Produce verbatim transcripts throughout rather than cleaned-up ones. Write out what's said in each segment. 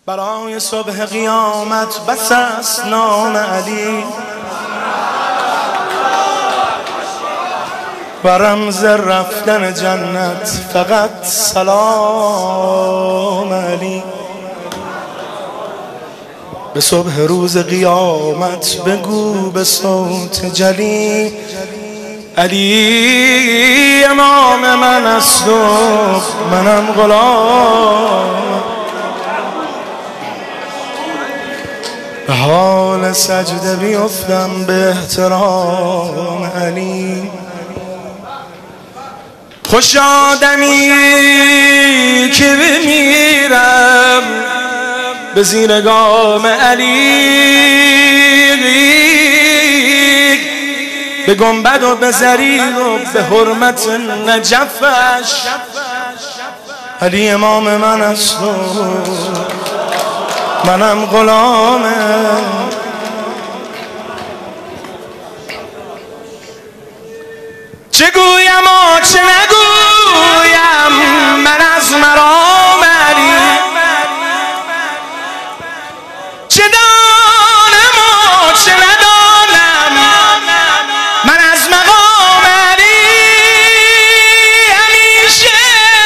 برای صبح قیامت بس است نام علی، و رمز رفتن جنت فقط سلام علی. به صبح روز قیامت بگو به صوت جلی، علی امام من است و منم غلام. به حال سجده بیفتم به احترام علی. خوش آدمی که بمیرم به زیر گام علی، به گنبد و به زریر و به حرمت نجفش. علی امام من است و منم غلامه. چه گویم و چه نگویم من از مرام علی، چه دانم و چه ندانم من از مقام علی. همیشه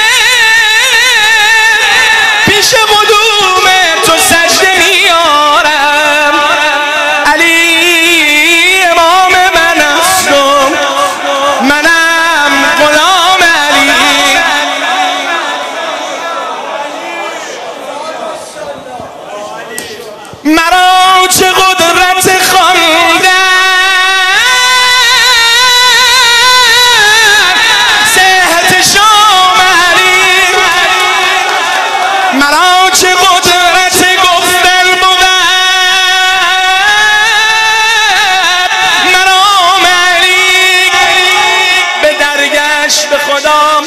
پیش قدوم تو سجده میارم، علی امام من است و منم غلام علی. مرا چه قدرت خواندن صحت شام علی، مرا چه قدرت گفتن بود مرام علی. به درگشت به خودم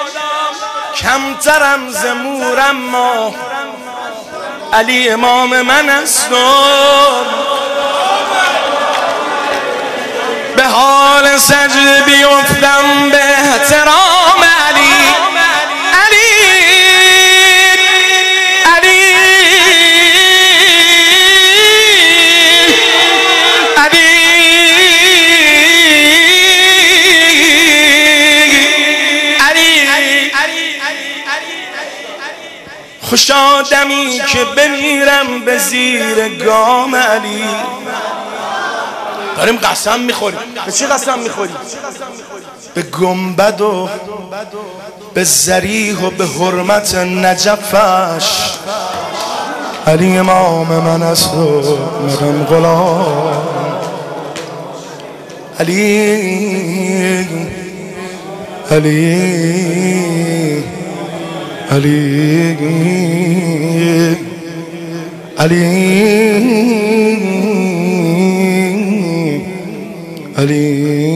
کمترم ز مورم، ما علی امام من است و به حال سجده بیفتم به احترام علی. علی علی علی خوش آدمی که بمیرم به زیر گام علی. داریم قسم میخوریم. به چی قسم میخوریم؟ به گنبد و به ذریح و به حرمت نجفش. علی امام من است و منم غلام. علی علی علی علی علی